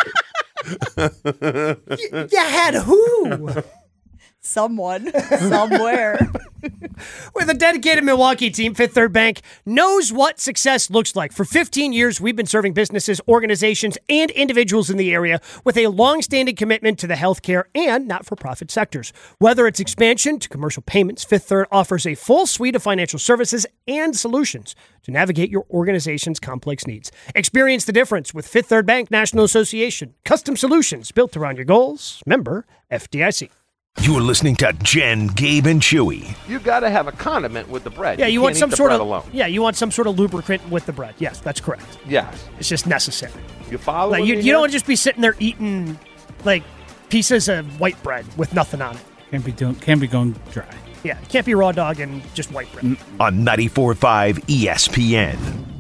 You had who? Someone, somewhere. With a dedicated Milwaukee team, Fifth Third Bank knows what success looks like. For fifteen years, we've been serving businesses, organizations, and individuals in the area with a long-standing commitment to the healthcare and not-for-profit sectors. Whether it's expansion to commercial payments, Fifth Third offers a full suite of financial services and solutions to navigate your organization's complex needs. Experience the difference with Fifth Third Bank National Association. Custom solutions built around your goals. Member F D I C. You're listening to Jen, Gabe, and Chewy. You got to have a condiment with the bread. Yeah, you, want can't some eat the sort bread of alone. yeah, you want some sort of lubricant with the bread. Yes, that's correct. Yes. It's just necessary. You follow Like, you me you don't here? want to just be sitting there eating like pieces of white bread with nothing on it. Can't be doing. Can't be going dry. Yeah, it can't be raw dog and just white bread. On ninety-four point five E S P N.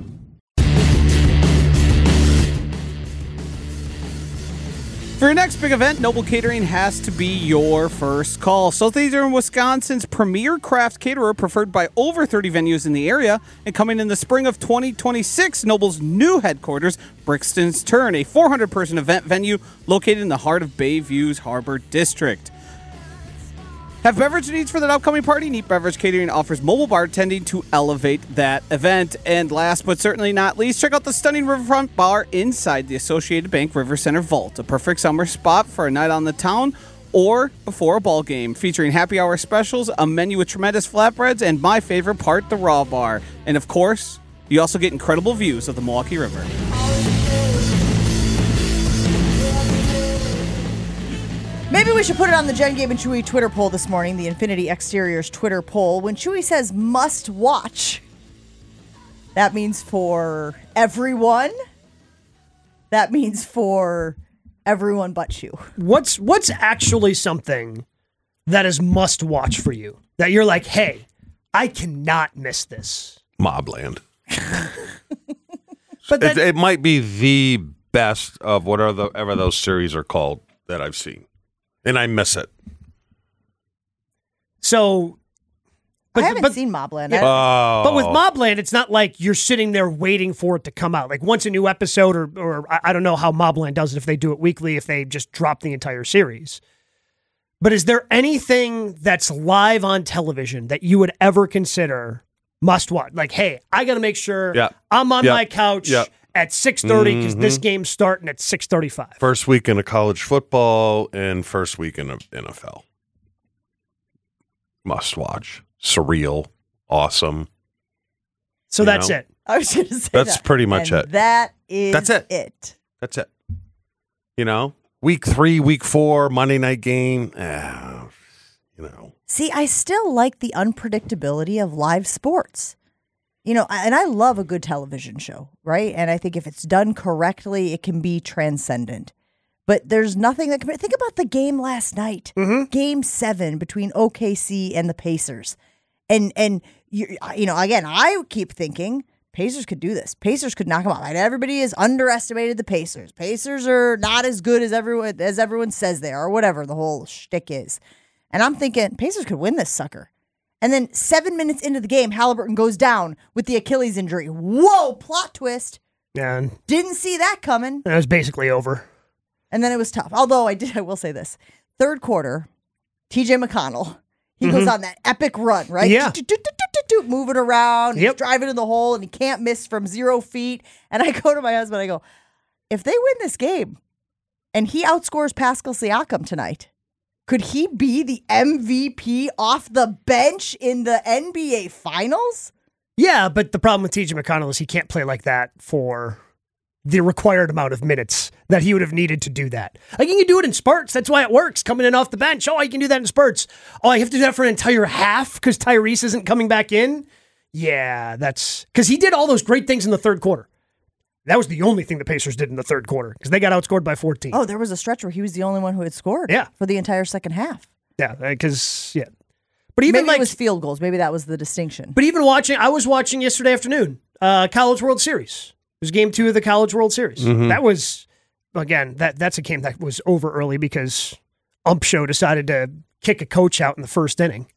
For your next big event, Noble Catering has to be your first call. Southeastern Wisconsin's premier craft caterer, preferred by over thirty venues in the area, and coming in the spring of twenty twenty-six, Noble's new headquarters, Brixton's Turn, a four hundred person event venue located in the heart of Bayview's Harbor District. Have beverage needs for that upcoming party? Neat Beverage Catering offers mobile bartending to elevate that event. And last but certainly not least, check out the stunning riverfront bar inside the Associated Bank River Center Vault, a perfect summer spot for a night on the town or before a ball game, featuring happy hour specials, a menu with tremendous flatbreads, and my favorite part, the raw bar. And of course, you also get incredible views of the Milwaukee River. Maybe we should put it on the Jen, Gabe, and Chewy Twitter poll this morning, the Infinity Exteriors Twitter poll. When Chewy says must watch, that means for everyone. That means for everyone but you. What's what's actually something that is must watch for you? That you're like, hey, I cannot miss this. Mobland. But It, that, it might be the best of whatever those series are called that I've seen. And I miss it. so but, I haven't but, seen Mobland. Yeah. I- Oh. But with Mobland, it's not like you're sitting there waiting for it to come out. Like once a new episode, or or I I don't know how Mobland does it, if they do it weekly, if they just drop the entire series. But is there anything that's live on television that you would ever consider must watch? Like, hey, I got to make sure Yeah. I'm on Yeah. my couch Yeah. at six thirty because this Mhm. game's starting at six thirty-five. First weekend of college football and first weekend of N F L. Must watch. Surreal. Awesome. So You that's know? it. I was going to say That's that. pretty much And it. That is That's it. it. That's it. You know, week three, week four, Monday night game. Eh, you know, See, I still like the unpredictability of live sports. You know, and I love a good television show, right? And I think if it's done correctly, it can be transcendent. But there's nothing that can think about the game last night, Game Seven between O K C and the Pacers, and and you you know again, I keep thinking Pacers could do this. Pacers could knock them out. Right? Everybody has underestimated the Pacers. Pacers are not as good as everyone as everyone says they are, or whatever the whole shtick is. And I'm thinking Pacers could win this sucker. And then seven minutes into the game, Halliburton goes down with the Achilles injury. Whoa, plot twist. And Didn't see that coming. it was basically over. And then it was tough. Although I did, I will say this. Third quarter, T J McConnell, he goes on that epic run, right? Yeah. Do, do, do, do, do, do, moving around. He's Yep. driving in the hole and he can't miss from zero feet. And I go to my husband, I go, if they win this game and he outscores Pascal Siakam tonight, Could he be the M V P off the bench in the N B A Finals? Yeah, but the problem with T J McConnell is he can't play like that for the required amount of minutes that he would have needed to do that. Like, you can do it in spurts. That's why it works. Coming in off the bench. Oh, you can do that in spurts. Oh, I have to do that for an entire half because Tyrese isn't coming back in? Yeah, that's... Because he did all those great things in the third quarter. That was the only thing the Pacers did in the third quarter because they got outscored by fourteen. Oh, there was a stretch where he was the only one who had scored Yeah. for the entire second half. Yeah, because, yeah. But even Maybe like... it was field goals. Maybe that was the distinction. But even watching... I was watching yesterday afternoon, uh, College World Series. It was game two of the College World Series. Mm-hmm. That was, again, that that's a game that was over early because Umpshow decided to kick a coach out in the first inning.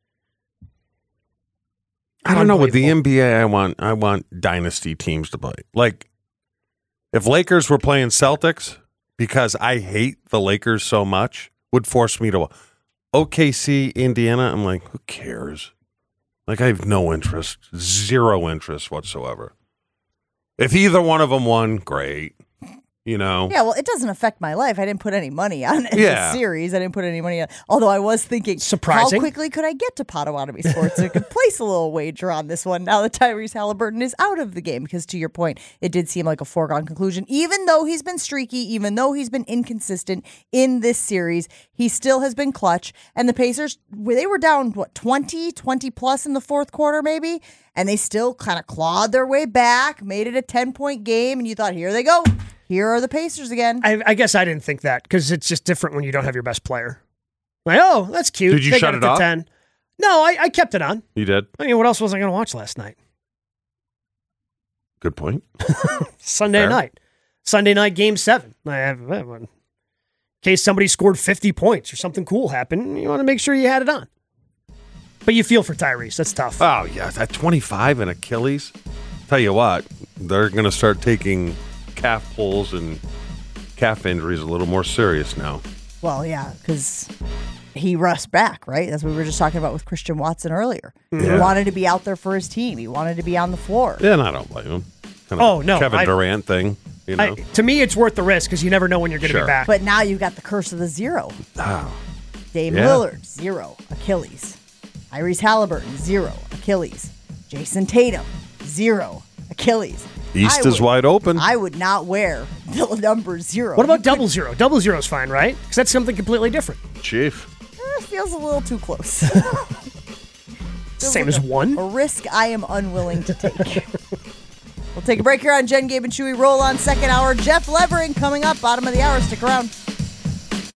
I don't know. With the N B A, I want I want dynasty teams to play. Like, if Lakers were playing Celtics, because I hate the Lakers so much, would force me to O K C, Indiana. I'm like, who cares? Like, I have no interest, zero interest whatsoever. If either one of them won, great. You know? Yeah, well, it doesn't affect my life. I didn't put any money on Yeah. the series. I didn't put any money on. Although I was thinking, Surprising. how quickly could I get to Potawatomi Sports? I could place a little wager on this one now that Tyrese Halliburton is out of the game. Because to your point, it did seem like a foregone conclusion. Even though he's been streaky, even though he's been inconsistent in this series, he still has been clutch. And the Pacers, they were down, what, twenty, twenty plus in the fourth quarter maybe? And they still kind of clawed their way back, made it a ten-point game, and you thought, here they go. Here are the Pacers again. I, I guess I didn't think that because it's just different when you don't have your best player. Like, oh, that's cute. Did you They shut got it to off? ten. No, I, I kept it on. You did? I mean, what else was I going to watch last night? Good point. Sunday Fair. night. Sunday night game seven. I have, in case somebody scored fifty points or something cool happened, you want to make sure you had it on. But you feel for Tyrese. That's tough. Oh, yeah. At twenty-five and Achilles, tell you what, they're going to start taking calf pulls and calf injuries a little more serious now. Well, yeah, because he rushed back, right? That's what we were just talking about with Christian Watson earlier. He Yeah. wanted to be out there for his team. He wanted to be on the floor. Yeah, and I don't blame him. Kind of Oh, no, Kevin I- Durant thing, you know? I, to me, it's worth the risk because you never know when you're going to Sure. be back. But now you've got the curse of the zero. Oh. Dame Yeah. Lillard, zero. Achilles. Tyrese Halliburton, zero. Achilles. Jason Tatum, zero. Achilles. East I is would- wide open. I would not wear the number zero. What about You double zero? Double zero is fine, right? Because that's something completely different. Chief. could- eh, feels a little too close. Feels Same like as a- one. A risk I am unwilling to take. We'll take a break here on Jen, Gabe, and Chewy. Roll on second hour. Jeff Levering coming up, bottom of the hour. Stick around.